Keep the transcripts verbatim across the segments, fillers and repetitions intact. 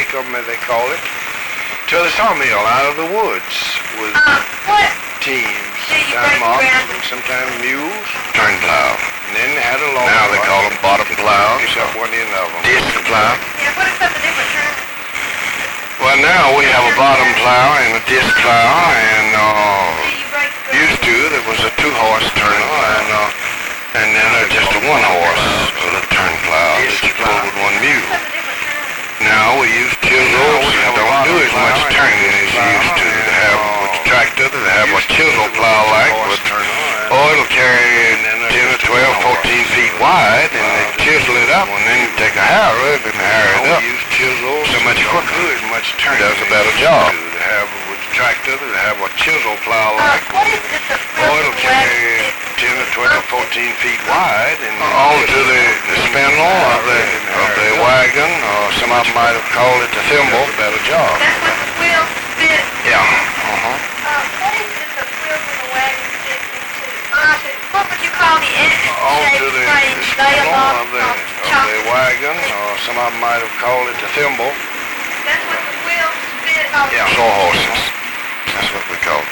take them, as they call it, to the sawmill out of the woods with Uh, what? teams, Do you sometimes break oxen, ground? sometimes mules. Turn plow. And then they had a long Now they call them bottom plows. Pick up one end of them. Disc plow. Yeah, what are some of the different terms? Well, now we have a bottom plow and a disc plow, and uh, Do you break the ground? used to there was a two-horse turner, and uh, and then uh, just a one-horse with a turn plow. Disc plow with one mule. Some of the different terms. Now we use chisels and don't do as much turning as you used to. They have with the tractor, they have a chisel plow like with oil carry ten or twelve, fourteen feet wide, and they chisel it up, and then you take a harrow and harrow it up. Use chisels So much quicker. do as much turning. Does a better job. They have with the tractor, they have a chisel plow Uh, like what is this? A oil carry ten or twelve, fourteen feet wide, and Onto the, the spindle of the, of the wagon, or some of them might have called it the thimble. does a better job. That's what the wheel spit. Yeah. Uh-huh. Uh, what is this? A wheel from the wagon spit into? Uh, what would you call the Onto X-shaped the, frame the laid spindle along of the, uh, of chop? the wagon, or some of them might have called it the thimble. That's what the wheel spit off. Yeah. Sawhorses. That's what we call it.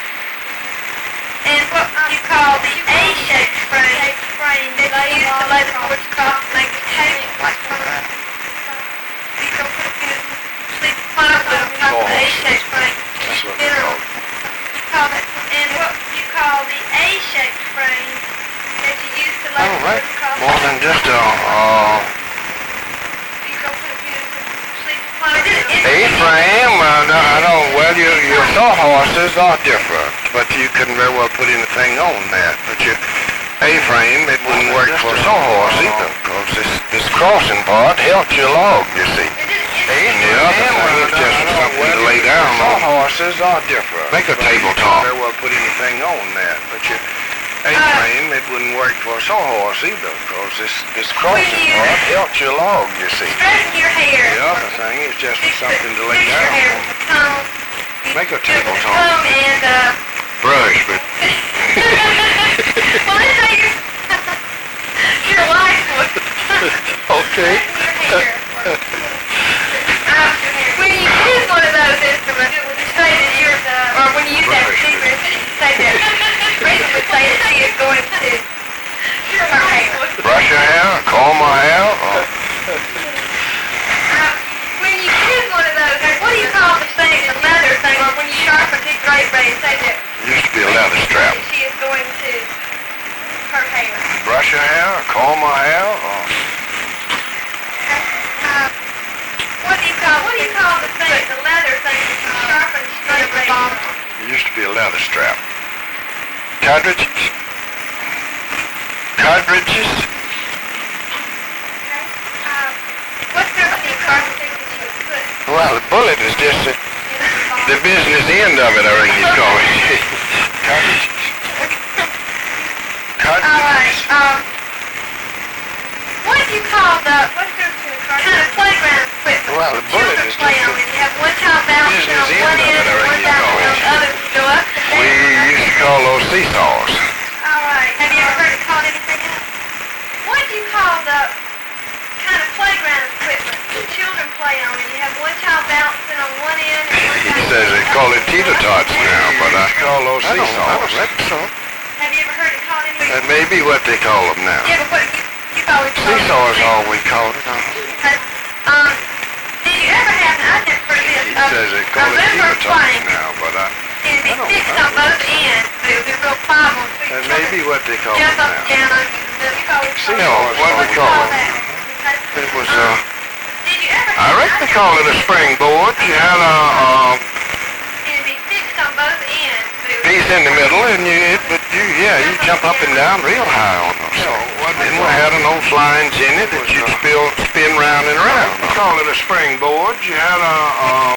And what would you call the A-shaped frame? frame that you used to lay the boards across to make the table? Like that. You can put it in a sleep pile with a top of the A-shaped frame. That's what we Then call it. you call that, and what would you call the A-shaped frame that you used to lay All the right. boards across? More than just a uh, You can put it in a sleep pile. A-frame. Uh, no, I don't. Well, your your sawhorses are different, but you couldn't very well put anything on that. But your A-frame, it wouldn't work for a sawhorse either, because this this crossing part helps your log. You see. And the other thing is just something to lay down on. Sawhorses are different. Make a But you tabletop. couldn't very well put anything on that, but your A-frame, it wouldn't work for a sawhorse either, because this, this crossing you- part helps your log, you see. Straighten your hair. The other thing is just Fix it- something to lay fix your hair down with a comb. You Make a do it with tabletop. comb and, uh, Brush, but well, let's say your, your wife would okay. straighten your hair. Uh, when you use one of those instruments, it would say that you're, uh, or when you use that receiver, it would say that, Rachel would say that she is going to her hair. Brush your hair, comb my hair. Or Uh, when you use one of those, what do you call the thing, the leather thing, or when you sharpen the great blade, say that used to be a leather strap. she is going to her hair? Brush your hair, comb my hair. Or Uh, what do you call, what do you call the thing, the leather thing that you sharpen the straight blade? it used to be a leather strap. Cartridges. Cartridges. Okay. Uh, what's there for the cartridge that you would put Well, the bullet is just the, in the bottom? the business end of it, I reckon you call it. Cartridges. All right. Cartridges. Um, what do you call the, what's there for the cartridge? Kind of playground equipment. Well, the bullet Children is play just on the it. You have one child balancing business on end one of end it, I and one reckon you balancing call on it. the other to go up and We down. used to call those seesaws. All right. Have you ever heard it called anything else? What do you call the kind of playground equipment that children play on? And you have one child balancing on one end and one He child says they call it teeter-tots now, but I Call those I don't, I seesaws. don't reckon so. Have you ever heard it called anything? That may be what they call them now. Yeah, but what you, you've always called it. Seesaw is all we call it. Uh-huh. Okay. Um, did you ever have, I never heard of this, He a, says they a call it river teeter-tots plank, now, but I, and it'd be I don't- fixed I on don't both ends, but it would be real pliable, so that you may be what they call it jump up and now. down under the middle. You've always called Seesaw, it. what do we do you call it? that? Okay. It was, uh, Did you ever I have, reckon they call it a springboard. You had a, uh, it'd be fixed on both ends, but it would piece in the middle, and you, it, but you, yeah, you jump up and down real high on those. You know, what they Then we call had an old lines in it that you'd spill, spin round and round. We call it a springboard. You had a, a